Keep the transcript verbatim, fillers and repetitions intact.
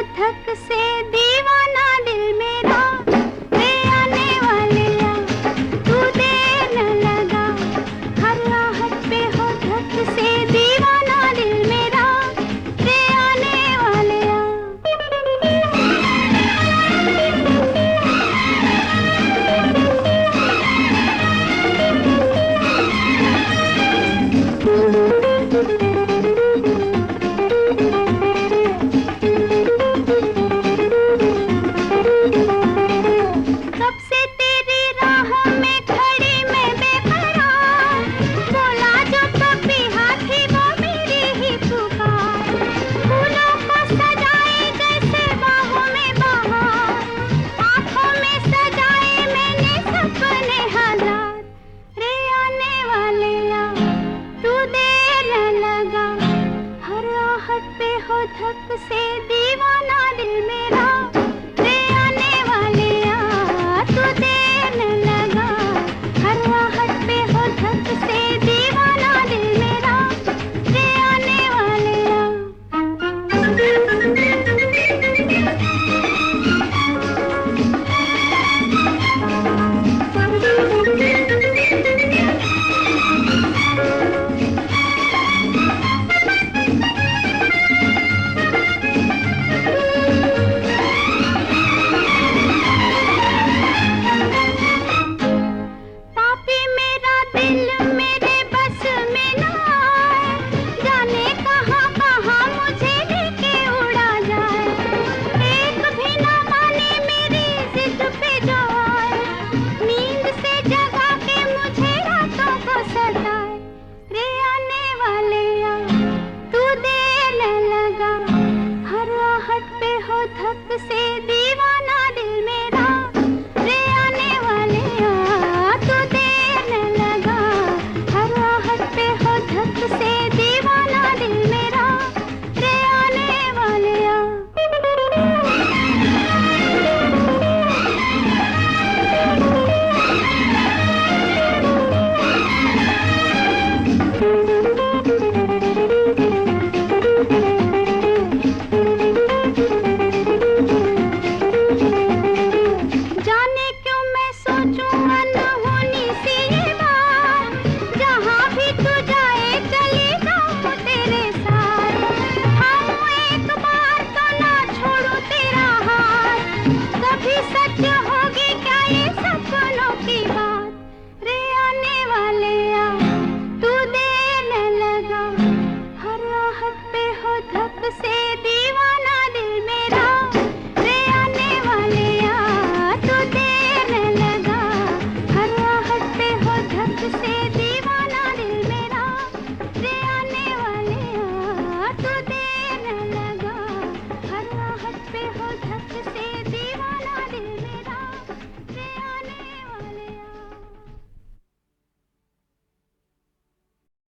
धक से दीवाना दिल मेरा, रे आने वाले आ तू देर न लगा, हर राहत पे हो धक से दीवाना दिल मेरा, रे आने वाले आ। पे हो धक से दीवाना दिल मेरा, रे आने वाले आ तू देर न लगा, हर राहत पे हो धक से दीवाना दिल मेरा, रे आने वाले आ। धक से दीवाना दिल मेरा, रे आने वाले आ तू देर न लगा, हर राहत पे हो धक से दीवाना दिल मेरा, रे आने वाले आ। सच होगी क्या ये सपनों की बात, रे आने वाले आ तू देर न लगा, हर राहत पे हो धक से दीवाना दिल मेरा, रे आने वाले आ तू देर न लगा, हर राहत पे हो धक से दीवाना दिल मेरा, रे आने वाले आ तू देर न लगा, हर राहत पे हो धक से